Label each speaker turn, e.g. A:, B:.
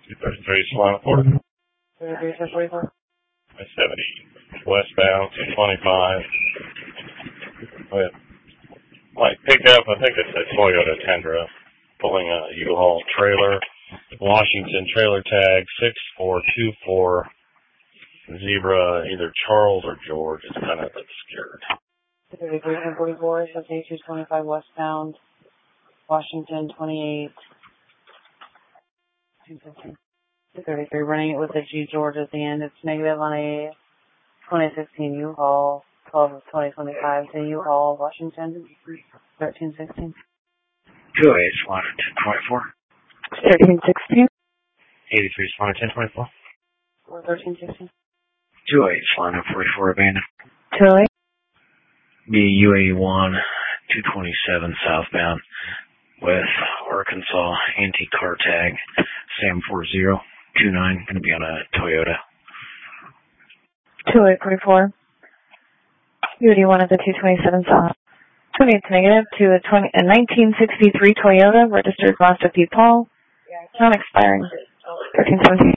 A: 233 Solana Port.
B: 3344.
A: 70. Westbound, 225. With light pickup, I think it's a Toyota Tundra, pulling a U-Haul trailer. Washington trailer tag 6424. Zebra, either Charles or George. It's kind of obscured.
B: 3344, 225 westbound. Washington 28. 233, running it with a G George at the end. It's negative on a 2016 U-Haul, 12 of 2025 to U-Haul, Washington, 1316.
C: 208, Solana 1024.
B: 1316.
C: 83, Solana 1024.
B: 1316.
C: 208, Solana 44, abandoned.
B: 208.
C: BU81, 227 southbound with Arkansas anti-car tag, Sam 4029, going to be on a Toyota.
B: 2844. UD1 at the 227 south. 28's negative to a 1963 Toyota, registered Master P. Paul. Non-expiring. 1317.